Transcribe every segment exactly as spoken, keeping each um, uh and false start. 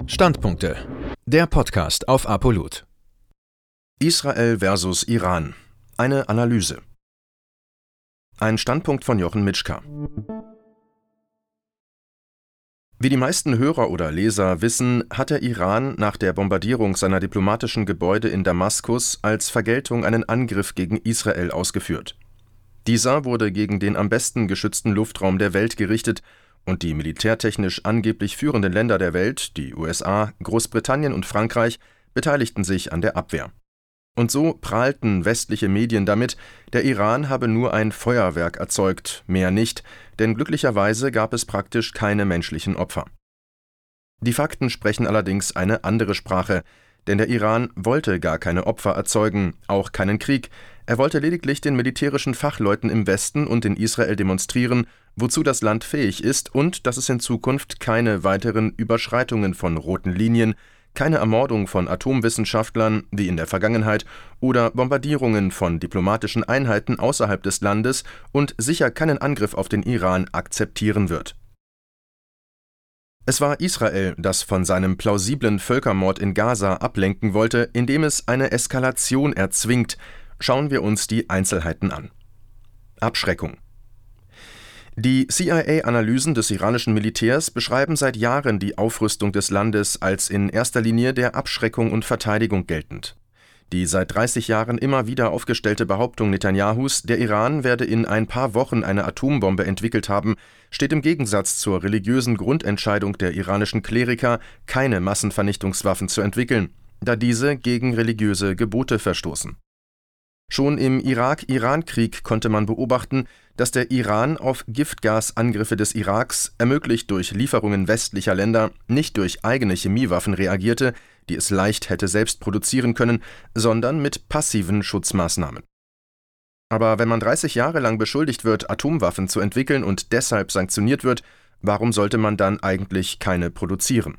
Standpunkte. Der Podcast auf Apollut. Israel versus Iran. Eine Analyse. Ein Standpunkt von Jochen Mitschka. Wie die meisten Hörer oder Leser wissen, hat der Iran nach der Bombardierung seiner diplomatischen Gebäude in Damaskus als Vergeltung einen Angriff gegen Israel ausgeführt. Dieser wurde gegen den am besten geschützten Luftraum der Welt gerichtet und die militärtechnisch angeblich führenden Länder der Welt, die U S A, Großbritannien und Frankreich, beteiligten sich an der Abwehr. Und so prahlten westliche Medien damit, der Iran habe nur ein Feuerwerk erzeugt, mehr nicht, denn glücklicherweise gab es praktisch keine menschlichen Opfer. Die Fakten sprechen allerdings eine andere Sprache, denn der Iran wollte gar keine Opfer erzeugen, auch keinen Krieg. Er wollte lediglich den militärischen Fachleuten im Westen und in Israel demonstrieren, wozu das Land fähig ist und dass es in Zukunft keine weiteren Überschreitungen von roten Linien, keine Ermordung von Atomwissenschaftlern wie in der Vergangenheit oder Bombardierungen von diplomatischen Einheiten außerhalb des Landes und sicher keinen Angriff auf den Iran akzeptieren wird. Es war Israel, das von seinem plausiblen Völkermord in Gaza ablenken wollte, indem es eine Eskalation erzwingt. Schauen wir uns die Einzelheiten an. Abschreckung. Die C I A-Analysen des iranischen Militärs beschreiben seit Jahren die Aufrüstung des Landes als in erster Linie der Abschreckung und Verteidigung geltend. Die seit dreißig Jahren immer wieder aufgestellte Behauptung Netanyahus, der Iran werde in ein paar Wochen eine Atombombe entwickelt haben, steht im Gegensatz zur religiösen Grundentscheidung der iranischen Kleriker, keine Massenvernichtungswaffen zu entwickeln, da diese gegen religiöse Gebote verstoßen. Schon im Irak-Iran-Krieg konnte man beobachten, dass der Iran auf Giftgasangriffe des Iraks, ermöglicht durch Lieferungen westlicher Länder, nicht durch eigene Chemiewaffen reagierte, die es leicht hätte selbst produzieren können, sondern mit passiven Schutzmaßnahmen. Aber wenn man dreißig Jahre lang beschuldigt wird, Atomwaffen zu entwickeln und deshalb sanktioniert wird, warum sollte man dann eigentlich keine produzieren?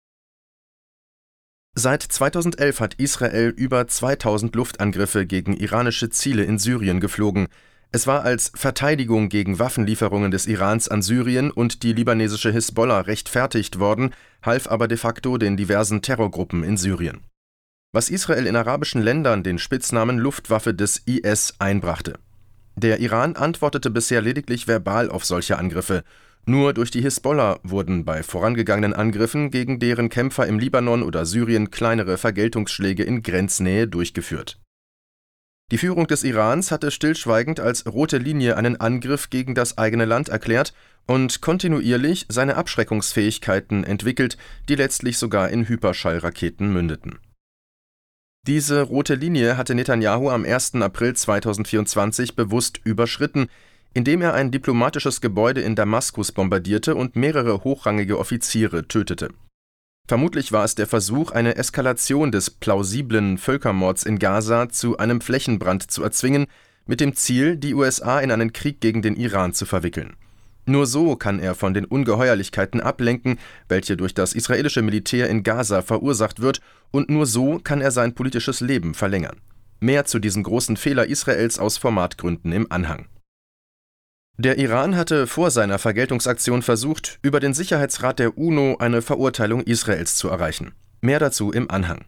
Seit zweitausendelf hat Israel über zweitausend Luftangriffe gegen iranische Ziele in Syrien geflogen. Es war als Verteidigung gegen Waffenlieferungen des Irans an Syrien und die libanesische Hisbollah rechtfertigt worden, half aber de facto den diversen Terrorgruppen in Syrien. Was Israel in arabischen Ländern den Spitznamen Luftwaffe des I S einbrachte. Der Iran antwortete bisher lediglich verbal auf solche Angriffe. Nur durch die Hisbollah wurden bei vorangegangenen Angriffen gegen deren Kämpfer im Libanon oder Syrien kleinere Vergeltungsschläge in Grenznähe durchgeführt. Die Führung des Irans hatte stillschweigend als rote Linie einen Angriff gegen das eigene Land erklärt und kontinuierlich seine Abschreckungsfähigkeiten entwickelt, die letztlich sogar in Hyperschallraketen mündeten. Diese rote Linie hatte Netanyahu am ersten April zweitausendvierundzwanzig bewusst überschritten, indem er ein diplomatisches Gebäude in Damaskus bombardierte und mehrere hochrangige Offiziere tötete. Vermutlich war es der Versuch, eine Eskalation des plausiblen Völkermords in Gaza zu einem Flächenbrand zu erzwingen, mit dem Ziel, die U S A in einen Krieg gegen den Iran zu verwickeln. Nur so kann er von den Ungeheuerlichkeiten ablenken, welche durch das israelische Militär in Gaza verursacht wird, und nur so kann er sein politisches Leben verlängern. Mehr zu diesem großen Fehler Israels aus Formatgründen im Anhang. Der Iran hatte vor seiner Vergeltungsaktion versucht, über den Sicherheitsrat der UNO eine Verurteilung Israels zu erreichen. Mehr dazu im Anhang.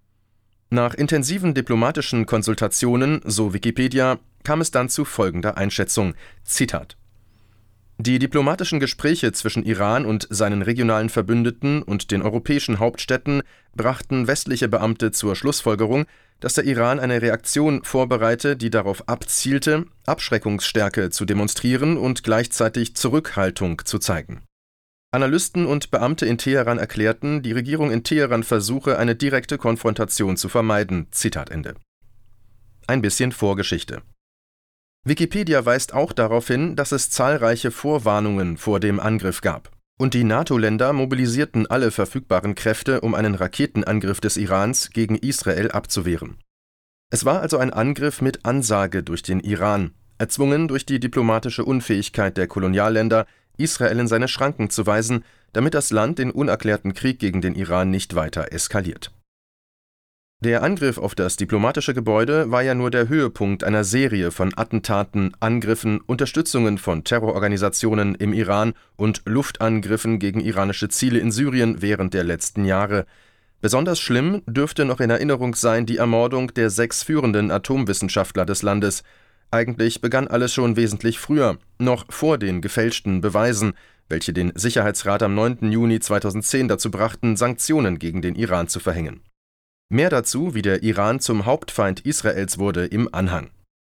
Nach intensiven diplomatischen Konsultationen, so Wikipedia, kam es dann zu folgender Einschätzung. Zitat: Die diplomatischen Gespräche zwischen Iran und seinen regionalen Verbündeten und den europäischen Hauptstädten brachten westliche Beamte zur Schlussfolgerung, dass der Iran eine Reaktion vorbereite, die darauf abzielte, Abschreckungsstärke zu demonstrieren und gleichzeitig Zurückhaltung zu zeigen. Analysten und Beamte in Teheran erklärten, die Regierung in Teheran versuche, eine direkte Konfrontation zu vermeiden. Zitat Ende. Ein bisschen Vorgeschichte. Wikipedia weist auch darauf hin, dass es zahlreiche Vorwarnungen vor dem Angriff gab. Und die NATO-Länder mobilisierten alle verfügbaren Kräfte, um einen Raketenangriff des Irans gegen Israel abzuwehren. Es war also ein Angriff mit Ansage durch den Iran, erzwungen durch die diplomatische Unfähigkeit der Kolonialländer, Israel in seine Schranken zu weisen, damit das Land den unerklärten Krieg gegen den Iran nicht weiter eskaliert. Der Angriff auf das diplomatische Gebäude war ja nur der Höhepunkt einer Serie von Attentaten, Angriffen, Unterstützungen von Terrororganisationen im Iran und Luftangriffen gegen iranische Ziele in Syrien während der letzten Jahre. Besonders schlimm dürfte noch in Erinnerung sein die Ermordung der sechs führenden Atomwissenschaftler des Landes. Eigentlich begann alles schon wesentlich früher, noch vor den gefälschten Beweisen, welche den Sicherheitsrat am neunten Juni zweitausendzehn dazu brachten, Sanktionen gegen den Iran zu verhängen. Mehr dazu, wie der Iran zum Hauptfeind Israels wurde, im Anhang.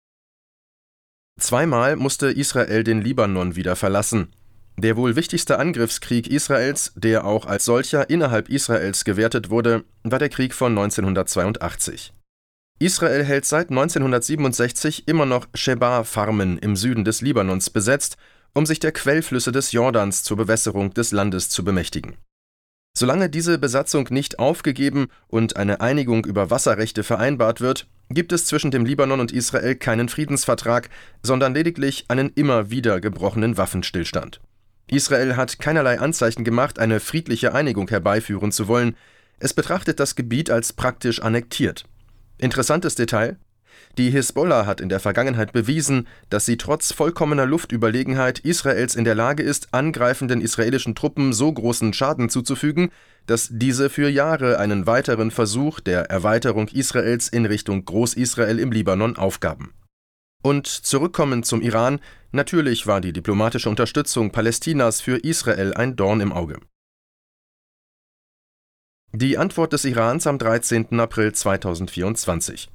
Zweimal musste Israel den Libanon wieder verlassen. Der wohl wichtigste Angriffskrieg Israels, der auch als solcher innerhalb Israels gewertet wurde, war der Krieg von neunzehnhundertzweiundachtzig. Israel hält seit neunzehnhundertsiebenundsechzig immer noch Shebar-Farmen im Süden des Libanons besetzt, um sich der Quellflüsse des Jordans zur Bewässerung des Landes zu bemächtigen. Solange diese Besatzung nicht aufgegeben und eine Einigung über Wasserrechte vereinbart wird, gibt es zwischen dem Libanon und Israel keinen Friedensvertrag, sondern lediglich einen immer wieder gebrochenen Waffenstillstand. Israel hat keinerlei Anzeichen gemacht, eine friedliche Einigung herbeiführen zu wollen. Es betrachtet das Gebiet als praktisch annektiert. Interessantes Detail: Die Hisbollah hat in der Vergangenheit bewiesen, dass sie trotz vollkommener Luftüberlegenheit Israels in der Lage ist, angreifenden israelischen Truppen so großen Schaden zuzufügen, dass diese für Jahre einen weiteren Versuch der Erweiterung Israels in Richtung Groß-Israel im Libanon aufgaben. Und zurückkommend zum Iran: Natürlich war die diplomatische Unterstützung Palästinas für Israel ein Dorn im Auge. Die Antwort des Irans am dreizehnten April zweitausendvierundzwanzig.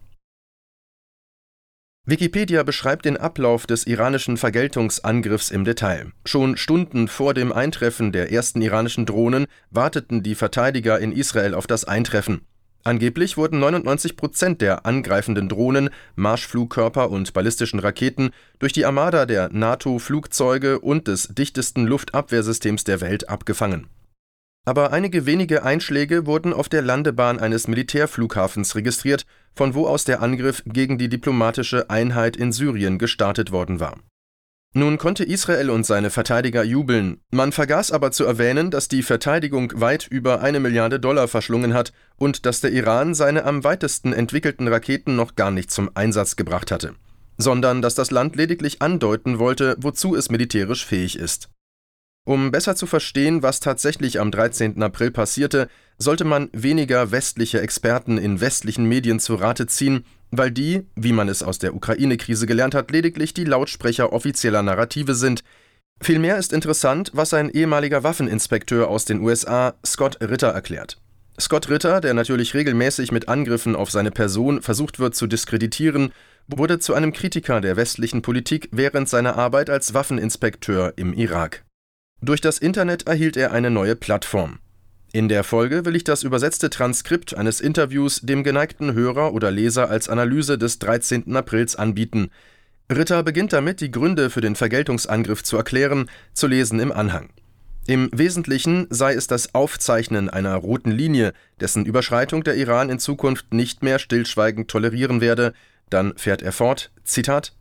Wikipedia beschreibt den Ablauf des iranischen Vergeltungsangriffs im Detail. Schon Stunden vor dem Eintreffen der ersten iranischen Drohnen warteten die Verteidiger in Israel auf das Eintreffen. Angeblich wurden neunundneunzig Prozent der angreifenden Drohnen, Marschflugkörper und ballistischen Raketen durch die Armada der NATO-Flugzeuge und des dichtesten Luftabwehrsystems der Welt abgefangen. Aber einige wenige Einschläge wurden auf der Landebahn eines Militärflughafens registriert, von wo aus der Angriff gegen die diplomatische Einheit in Syrien gestartet worden war. Nun konnte Israel und seine Verteidiger jubeln, man vergaß aber zu erwähnen, dass die Verteidigung weit über eine Milliarde Dollar verschlungen hat und dass der Iran seine am weitesten entwickelten Raketen noch gar nicht zum Einsatz gebracht hatte, sondern dass das Land lediglich andeuten wollte, wozu es militärisch fähig ist. Um besser zu verstehen, was tatsächlich am dreizehnten April passierte, sollte man weniger westliche Experten in westlichen Medien zu Rate ziehen, weil die, wie man es aus der Ukraine-Krise gelernt hat, lediglich die Lautsprecher offizieller Narrative sind. Vielmehr ist interessant, was ein ehemaliger Waffeninspekteur aus den U S A, Scott Ritter, erklärt. Scott Ritter, der natürlich regelmäßig mit Angriffen auf seine Person versucht wird zu diskreditieren, wurde zu einem Kritiker der westlichen Politik während seiner Arbeit als Waffeninspekteur im Irak. Durch das Internet erhielt er eine neue Plattform. In der Folge will ich das übersetzte Transkript eines Interviews dem geneigten Hörer oder Leser als Analyse des dreizehnten Aprils anbieten. Ritter beginnt damit, die Gründe für den Vergeltungsangriff zu erklären, zu lesen im Anhang. Im Wesentlichen sei es das Aufzeichnen einer roten Linie, dessen Überschreitung der Iran in Zukunft nicht mehr stillschweigend tolerieren werde. Dann fährt er fort, Zitat: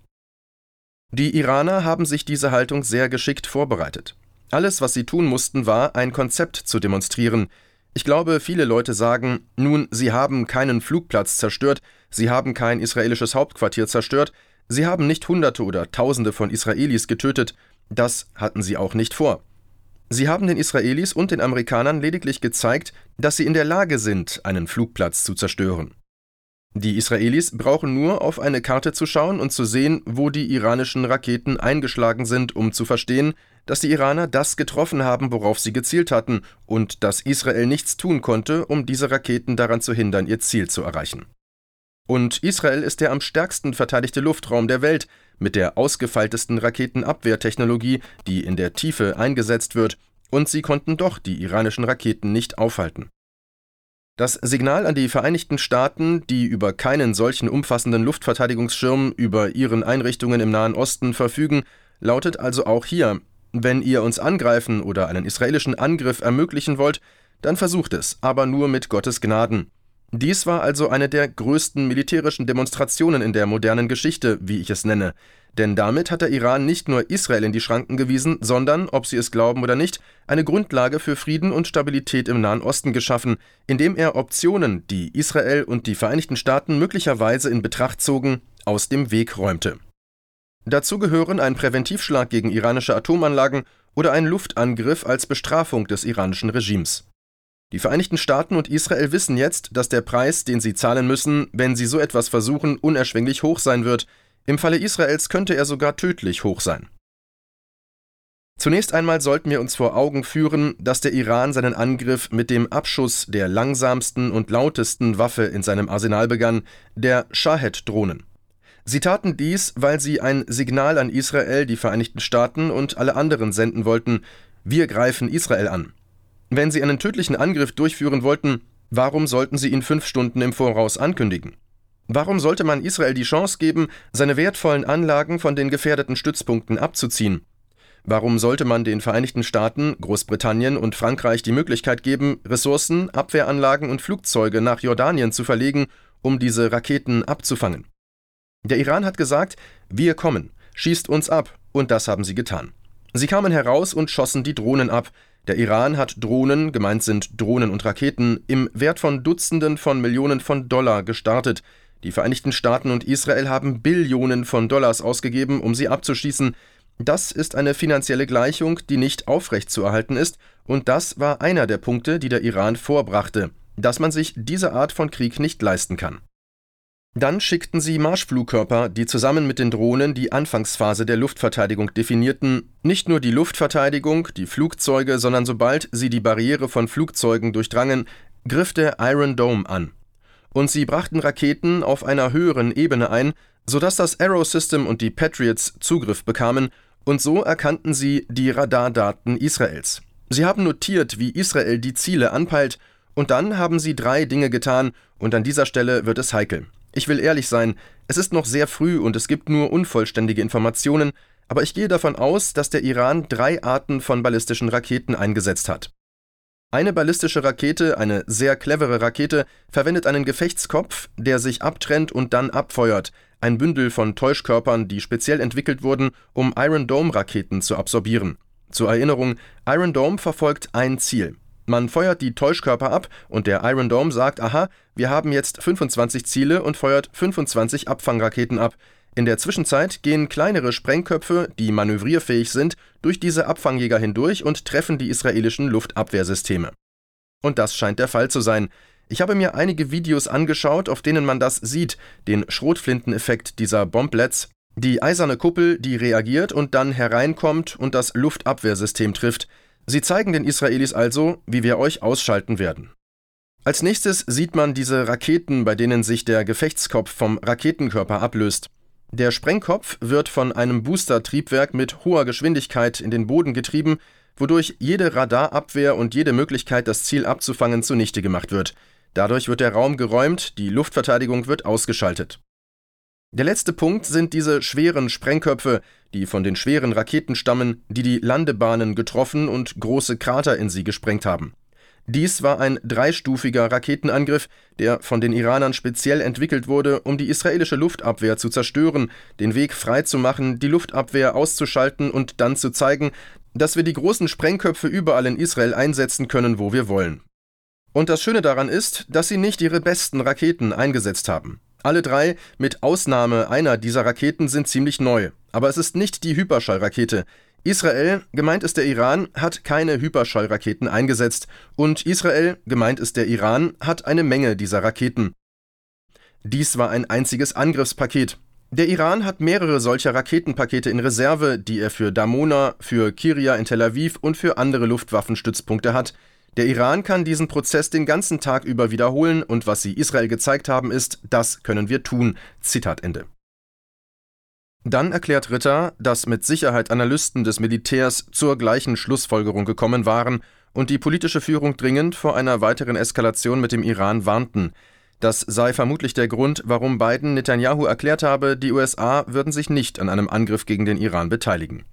Die Iraner haben sich diese Haltung sehr geschickt vorbereitet. Alles, was sie tun mussten, war, ein Konzept zu demonstrieren. Ich glaube, viele Leute sagen, nun, sie haben keinen Flugplatz zerstört, sie haben kein israelisches Hauptquartier zerstört, sie haben nicht Hunderte oder Tausende von Israelis getötet, das hatten sie auch nicht vor. Sie haben den Israelis und den Amerikanern lediglich gezeigt, dass sie in der Lage sind, einen Flugplatz zu zerstören. Die Israelis brauchen nur auf eine Karte zu schauen und zu sehen, wo die iranischen Raketen eingeschlagen sind, um zu verstehen, dass die Iraner das getroffen haben, worauf sie gezielt hatten, und dass Israel nichts tun konnte, um diese Raketen daran zu hindern, ihr Ziel zu erreichen. Und Israel ist der am stärksten verteidigte Luftraum der Welt, mit der ausgefeiltesten Raketenabwehrtechnologie, die in der Tiefe eingesetzt wird, und sie konnten doch die iranischen Raketen nicht aufhalten. Das Signal an die Vereinigten Staaten, die über keinen solchen umfassenden Luftverteidigungsschirm über ihren Einrichtungen im Nahen Osten verfügen, lautet also auch hier: Wenn ihr uns angreifen oder einen israelischen Angriff ermöglichen wollt, dann versucht es, aber nur mit Gottes Gnaden. Dies war also eine der größten militärischen Demonstrationen in der modernen Geschichte, wie ich es nenne. Denn damit hat der Iran nicht nur Israel in die Schranken gewiesen, sondern, ob Sie es glauben oder nicht, eine Grundlage für Frieden und Stabilität im Nahen Osten geschaffen, indem er Optionen, die Israel und die Vereinigten Staaten möglicherweise in Betracht zogen, aus dem Weg räumte. Dazu gehören ein Präventivschlag gegen iranische Atomanlagen oder ein Luftangriff als Bestrafung des iranischen Regimes. Die Vereinigten Staaten und Israel wissen jetzt, dass der Preis, den sie zahlen müssen, wenn sie so etwas versuchen, unerschwinglich hoch sein wird. Im Falle Israels könnte er sogar tödlich hoch sein. Zunächst einmal sollten wir uns vor Augen führen, dass der Iran seinen Angriff mit dem Abschuss der langsamsten und lautesten Waffe in seinem Arsenal begann, der Shahed-Drohnen. Sie taten dies, weil sie ein Signal an Israel, die Vereinigten Staaten und alle anderen senden wollten: Wir greifen Israel an. Wenn sie einen tödlichen Angriff durchführen wollten, warum sollten sie ihn fünf Stunden im Voraus ankündigen? Warum sollte man Israel die Chance geben, seine wertvollen Anlagen von den gefährdeten Stützpunkten abzuziehen? Warum sollte man den Vereinigten Staaten, Großbritannien und Frankreich die Möglichkeit geben, Ressourcen, Abwehranlagen und Flugzeuge nach Jordanien zu verlegen, um diese Raketen abzufangen? Der Iran hat gesagt: Wir kommen, schießt uns ab, und das haben sie getan. Sie kamen heraus und schossen die Drohnen ab. Der Iran hat Drohnen, gemeint sind Drohnen und Raketen, im Wert von Dutzenden von Millionen von Dollar gestartet. Die Vereinigten Staaten und Israel haben Billionen von Dollars ausgegeben, um sie abzuschießen. Das ist eine finanzielle Gleichung, die nicht aufrechtzuerhalten ist, und das war einer der Punkte, die der Iran vorbrachte, dass man sich diese Art von Krieg nicht leisten kann. Dann schickten sie Marschflugkörper, die zusammen mit den Drohnen die Anfangsphase der Luftverteidigung definierten, nicht nur die Luftverteidigung, die Flugzeuge, sondern sobald sie die Barriere von Flugzeugen durchdrangen, griff der Iron Dome an. Und sie brachten Raketen auf einer höheren Ebene ein, sodass das Arrow System und die Patriots Zugriff bekamen, und so erkannten sie die Radardaten Israels. Sie haben notiert, wie Israel die Ziele anpeilt, und dann haben sie drei Dinge getan, und an dieser Stelle wird es heikel. Ich will ehrlich sein, es ist noch sehr früh und es gibt nur unvollständige Informationen, aber ich gehe davon aus, dass der Iran drei Arten von ballistischen Raketen eingesetzt hat. Eine ballistische Rakete, eine sehr clevere Rakete, verwendet einen Gefechtskopf, der sich abtrennt und dann abfeuert, ein Bündel von Täuschkörpern, die speziell entwickelt wurden, um Iron Dome-Raketen zu absorbieren. Zur Erinnerung, Iron Dome verfolgt ein Ziel. Man feuert die Täuschkörper ab und der Iron Dome sagt: Aha, wir haben jetzt fünfundzwanzig Ziele, und feuert fünfundzwanzig Abfangraketen ab. In der Zwischenzeit gehen kleinere Sprengköpfe, die manövrierfähig sind, durch diese Abfangjäger hindurch und treffen die israelischen Luftabwehrsysteme. Und das scheint der Fall zu sein. Ich habe mir einige Videos angeschaut, auf denen man das sieht, den Schrotflinteneffekt dieser Bomblets, die eiserne Kuppel, die reagiert und dann hereinkommt und das Luftabwehrsystem trifft. Sie zeigen den Israelis also, wie wir euch ausschalten werden. Als nächstes sieht man diese Raketen, bei denen sich der Gefechtskopf vom Raketenkörper ablöst. Der Sprengkopf wird von einem Booster-Triebwerk mit hoher Geschwindigkeit in den Boden getrieben, wodurch jede Radarabwehr und jede Möglichkeit, das Ziel abzufangen, zunichte gemacht wird. Dadurch wird der Raum geräumt, die Luftverteidigung wird ausgeschaltet. Der letzte Punkt sind diese schweren Sprengköpfe, die von den schweren Raketen stammen, die die Landebahnen getroffen und große Krater in sie gesprengt haben. Dies war ein dreistufiger Raketenangriff, der von den Iranern speziell entwickelt wurde, um die israelische Luftabwehr zu zerstören, den Weg frei zu machen, die Luftabwehr auszuschalten und dann zu zeigen, dass wir die großen Sprengköpfe überall in Israel einsetzen können, wo wir wollen. Und das Schöne daran ist, dass sie nicht ihre besten Raketen eingesetzt haben. Alle drei, mit Ausnahme einer dieser Raketen, sind ziemlich neu. Aber es ist nicht die Hyperschallrakete. Israel, gemeint ist der Iran, hat keine Hyperschallraketen eingesetzt. Und Israel, gemeint ist der Iran, hat eine Menge dieser Raketen. Dies war ein einziges Angriffspaket. Der Iran hat mehrere solcher Raketenpakete in Reserve, die er für Damona, für Kiria in Tel Aviv und für andere Luftwaffenstützpunkte hat. Der Iran kann diesen Prozess den ganzen Tag über wiederholen, und was sie Israel gezeigt haben ist: Das können wir tun. Zitat Ende. Dann erklärt Ritter, dass mit Sicherheit Analysten des Militärs zur gleichen Schlussfolgerung gekommen waren und die politische Führung dringend vor einer weiteren Eskalation mit dem Iran warnten. Das sei vermutlich der Grund, warum Biden Netanyahu erklärt habe, die U S A würden sich nicht an einem Angriff gegen den Iran beteiligen.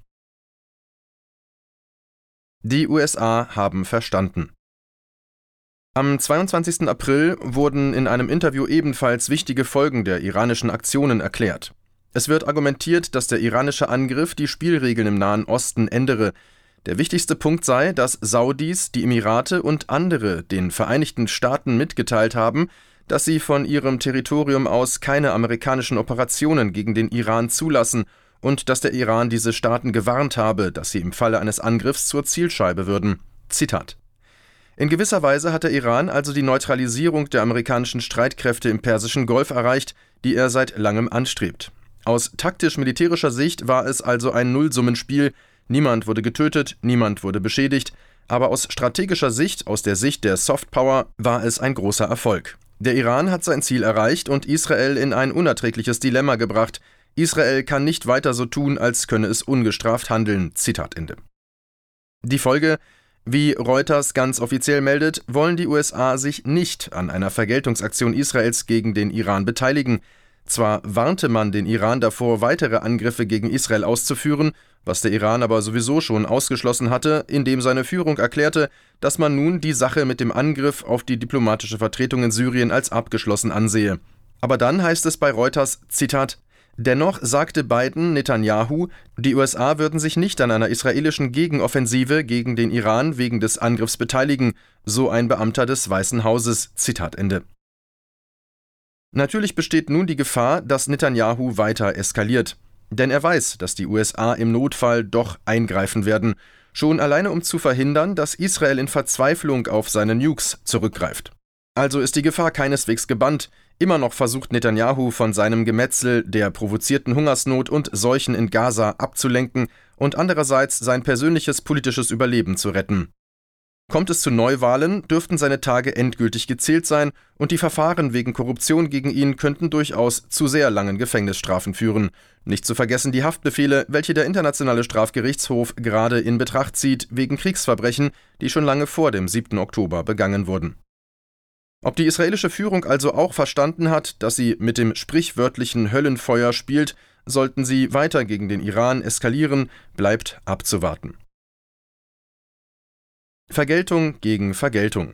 Die U S A haben verstanden. Am zweiundzwanzigsten April wurden in einem Interview ebenfalls wichtige Folgen der iranischen Aktionen erklärt. Es wird argumentiert, dass der iranische Angriff die Spielregeln im Nahen Osten ändere. Der wichtigste Punkt sei, dass Saudis, die Emirate und andere den Vereinigten Staaten mitgeteilt haben, dass sie von ihrem Territorium aus keine amerikanischen Operationen gegen den Iran zulassen und dass der Iran diese Staaten gewarnt habe, dass sie im Falle eines Angriffs zur Zielscheibe würden. Zitat: In gewisser Weise hat der Iran also die Neutralisierung der amerikanischen Streitkräfte im Persischen Golf erreicht, die er seit langem anstrebt. Aus taktisch-militärischer Sicht war es also ein Nullsummenspiel. Niemand wurde getötet, niemand wurde beschädigt, aber aus strategischer Sicht, aus der Sicht der Softpower, war es ein großer Erfolg. Der Iran hat sein Ziel erreicht und Israel in ein unerträgliches Dilemma gebracht. Israel kann nicht weiter so tun, als könne es ungestraft handeln. Zitat Ende. Die Folge: Wie Reuters ganz offiziell meldet, wollen die U S A sich nicht an einer Vergeltungsaktion Israels gegen den Iran beteiligen. Zwar warnte man den Iran davor, weitere Angriffe gegen Israel auszuführen, was der Iran aber sowieso schon ausgeschlossen hatte, indem seine Führung erklärte, dass man nun die Sache mit dem Angriff auf die diplomatische Vertretung in Syrien als abgeschlossen ansehe. Aber dann heißt es bei Reuters, Zitat: Dennoch sagte Biden Netanyahu, die U S A würden sich nicht an einer israelischen Gegenoffensive gegen den Iran wegen des Angriffs beteiligen, so ein Beamter des Weißen Hauses. Zitat Ende. Natürlich besteht nun die Gefahr, dass Netanyahu weiter eskaliert. Denn er weiß, dass die U S A im Notfall doch eingreifen werden, schon alleine um zu verhindern, dass Israel in Verzweiflung auf seine Nukes zurückgreift. Also ist die Gefahr keineswegs gebannt. Immer noch versucht Netanyahu von seinem Gemetzel, der provozierten Hungersnot und Seuchen in Gaza abzulenken und andererseits sein persönliches politisches Überleben zu retten. Kommt es zu Neuwahlen, dürften seine Tage endgültig gezählt sein und die Verfahren wegen Korruption gegen ihn könnten durchaus zu sehr langen Gefängnisstrafen führen. Nicht zu vergessen die Haftbefehle, welche der Internationale Strafgerichtshof gerade in Betracht zieht wegen Kriegsverbrechen, die schon lange vor dem siebten Oktober begangen wurden. Ob die israelische Führung also auch verstanden hat, dass sie mit dem sprichwörtlichen Höllenfeuer spielt, sollten sie weiter gegen den Iran eskalieren, bleibt abzuwarten. Vergeltung gegen Vergeltung.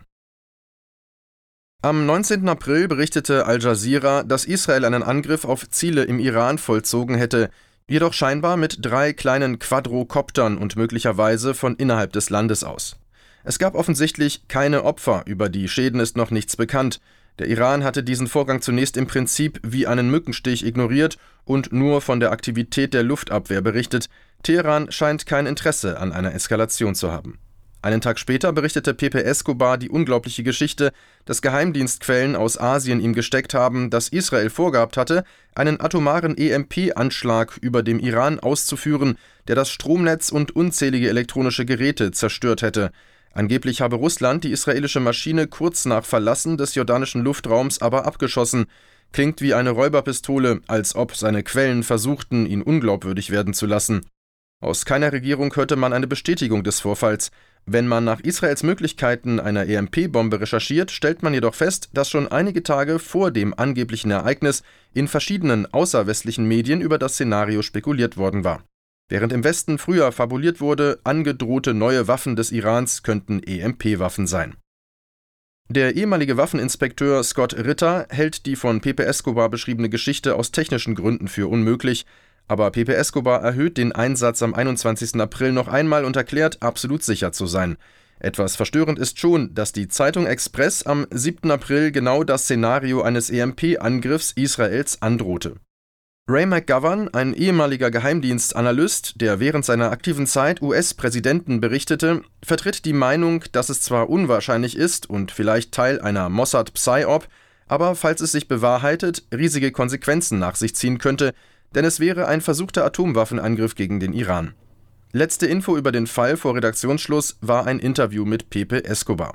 Am neunzehnten April berichtete Al Jazeera, dass Israel einen Angriff auf Ziele im Iran vollzogen hätte, jedoch scheinbar mit drei kleinen Quadrocoptern und möglicherweise von innerhalb des Landes aus. Es gab offensichtlich keine Opfer, über die Schäden ist noch nichts bekannt. Der Iran hatte diesen Vorgang zunächst im Prinzip wie einen Mückenstich ignoriert und nur von der Aktivität der Luftabwehr berichtet. Teheran scheint kein Interesse an einer Eskalation zu haben. Einen Tag später berichtete Pepe Escobar die unglaubliche Geschichte, dass Geheimdienstquellen aus Asien ihm gesteckt haben, dass Israel vorgehabt hatte, einen atomaren E M P-Anschlag über dem Iran auszuführen, der das Stromnetz und unzählige elektronische Geräte zerstört hätte. Angeblich habe Russland die israelische Maschine kurz nach Verlassen des jordanischen Luftraums aber abgeschossen. Klingt wie eine Räuberpistole, als ob seine Quellen versuchten, ihn unglaubwürdig werden zu lassen. Aus keiner Regierung hörte man eine Bestätigung des Vorfalls. Wenn man nach Israels Möglichkeiten einer E M P-Bombe recherchiert, stellt man jedoch fest, dass schon einige Tage vor dem angeblichen Ereignis in verschiedenen außerwestlichen Medien über das Szenario spekuliert worden war. Während im Westen früher fabuliert wurde, angedrohte neue Waffen des Irans könnten E M P-Waffen sein. Der ehemalige Waffeninspekteur Scott Ritter hält die von Pepe Escobar beschriebene Geschichte aus technischen Gründen für unmöglich, aber Pepe Escobar erhöht den Einsatz am einundzwanzigsten April noch einmal und erklärt, absolut sicher zu sein. Etwas verstörend ist schon, dass die Zeitung Express am siebten April genau das Szenario eines E M P-Angriffs Israels androhte. Ray McGovern, ein ehemaliger Geheimdienstanalyst, der während seiner aktiven Zeit U S-Präsidenten berichtete, vertritt die Meinung, dass es zwar unwahrscheinlich ist und vielleicht Teil einer Mossad-Psyop, aber falls es sich bewahrheitet, riesige Konsequenzen nach sich ziehen könnte, denn es wäre ein versuchter Atomwaffenangriff gegen den Iran. Letzte Info über den Fall vor Redaktionsschluss war ein Interview mit Pepe Escobar.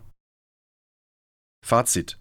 Fazit.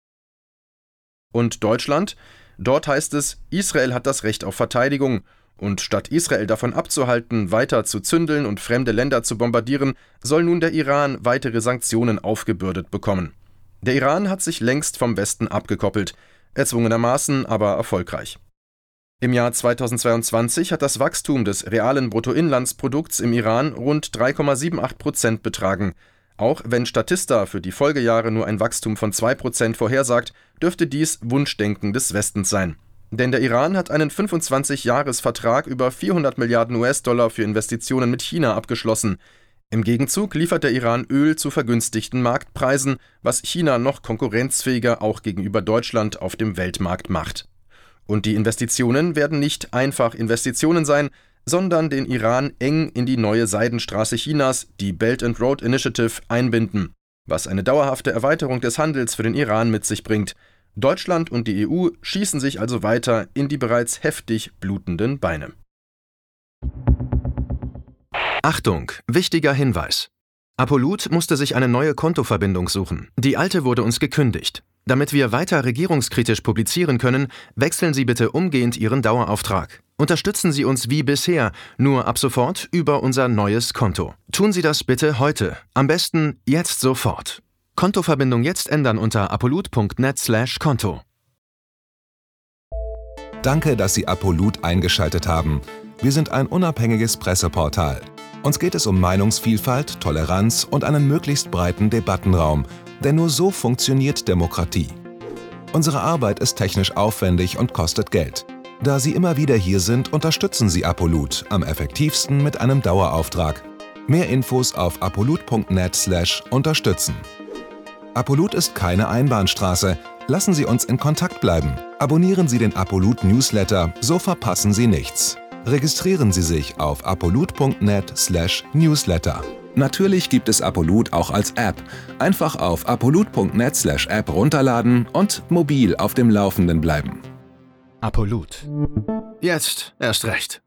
Und Deutschland? Dort heißt es, Israel hat das Recht auf Verteidigung. Und statt Israel davon abzuhalten, weiter zu zündeln und fremde Länder zu bombardieren, soll nun der Iran weitere Sanktionen aufgebürdet bekommen. Der Iran hat sich längst vom Westen abgekoppelt, erzwungenermaßen, aber erfolgreich. Im Jahr zweitausendzweiundzwanzig hat das Wachstum des realen Bruttoinlandsprodukts im Iran rund drei Komma achtundsiebzig Prozent betragen. Auch wenn Statista für die Folgejahre nur ein Wachstum von zwei Prozent vorhersagt, dürfte dies Wunschdenken des Westens sein. Denn der Iran hat einen fünfundzwanzig-Jahres-Vertrag über vierhundert Milliarden U S-Dollar für Investitionen mit China abgeschlossen. Im Gegenzug liefert der Iran Öl zu vergünstigten Marktpreisen, was China noch konkurrenzfähiger auch gegenüber Deutschland auf dem Weltmarkt macht. Und die Investitionen werden nicht einfach Investitionen sein, sondern den Iran eng in die neue Seidenstraße Chinas, die Belt and Road Initiative, einbinden, was eine dauerhafte Erweiterung des Handels für den Iran mit sich bringt. Deutschland und die E U schießen sich also weiter in die bereits heftig blutenden Beine. Achtung, wichtiger Hinweis. Apollut musste sich eine neue Kontoverbindung suchen. Die alte wurde uns gekündigt. Damit wir weiter regierungskritisch publizieren können, wechseln Sie bitte umgehend Ihren Dauerauftrag. Unterstützen Sie uns wie bisher, nur ab sofort über unser neues Konto. Tun Sie das bitte heute. Am besten jetzt sofort. Kontoverbindung jetzt ändern unter apollut punkt net slash konto. Danke, dass Sie Apollut eingeschaltet haben. Wir sind ein unabhängiges Presseportal. Uns geht es um Meinungsvielfalt, Toleranz und einen möglichst breiten Debattenraum, denn nur so funktioniert Demokratie. Unsere Arbeit ist technisch aufwendig und kostet Geld. Da Sie immer wieder hier sind, unterstützen Sie Apollut am effektivsten mit einem Dauerauftrag. Mehr Infos auf apollut punkt net slash unterstützen. Apollut ist keine Einbahnstraße. Lassen Sie uns in Kontakt bleiben. Abonnieren Sie den Apollut Newsletter, so verpassen Sie nichts. Registrieren Sie sich auf apollut punkt net slash newsletter. Natürlich gibt es Apollut auch als App. Einfach auf apollut punkt net slash app runterladen und mobil auf dem Laufenden bleiben. Apollut. Jetzt erst recht.